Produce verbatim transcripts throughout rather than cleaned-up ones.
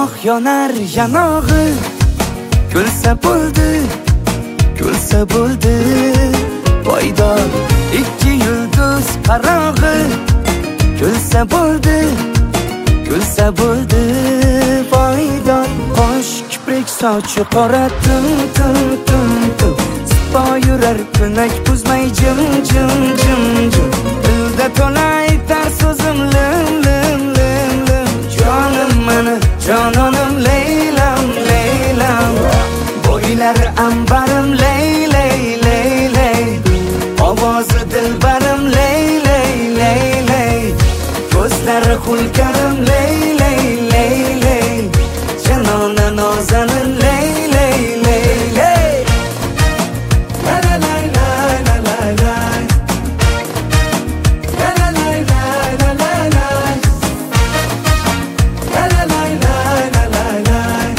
Oh yonar yanog'i, kulsa bo'ldi, kulsa bo'ldi poydor. Ikki yulduz qarog'i, kulsa bo'ldi, kulsa bo'ldi poydor. Qosh kiprik sochi qora tum tum tum tum, sipo yurar ko'nak buzmay jim jim jim jim. Dilda to'la aytar so'zim lim lim lim lim. Jonim meni, jononim Leylam Leylam. Bo'ylar ambarim ley ley ley ley. Ovozi dilbarim ley ley ley ley. Ko'zlari xulkarim ley ley ley ley. Janona nozanin ley ley ley ley. La la la la la la la. La la la la la la la. La la la la la la la.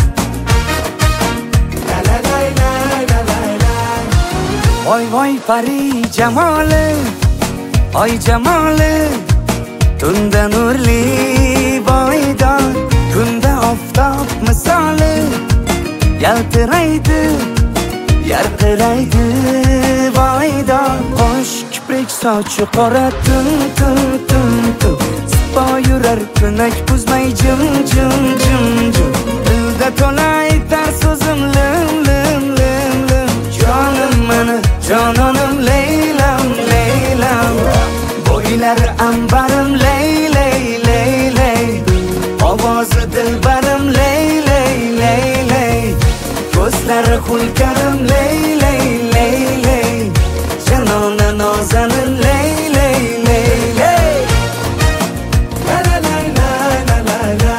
La la la la la la la. Voy voy pari jamoli, oy jamoli, tunda nurli boydor, kunda oftob misoli, yaltiraydi, yarqiraydi boydor. Qosh kiprik sochi qora tum tum tum tum, sipo yurar ko'nak buzmay jim jim jim jim. Dilda to'la aytar so'zim lim lim lim lim. Jonim meni, jononim Leylam Leylam. Bo'ylar ambarim ley ley ley ley. Ovozi dilbarim ley ley ley ley. Ko'zlari xulkarim ley ley ley ley. Janona nozanin ley ley ley ley. La la la la la la la.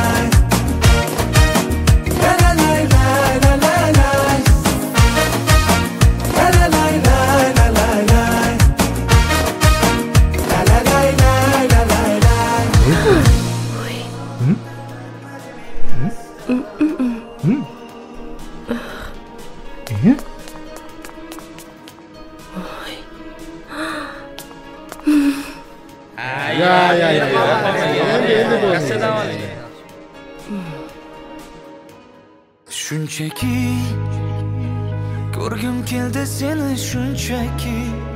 La la la la la la la. La la la la la la la. La la la la la la la. Hmm? Hmm? Hmm? Yeah? Ya ya ya. Endi endi bo'ldi. Shunchaki ko'rgim keldi seni shunchaki.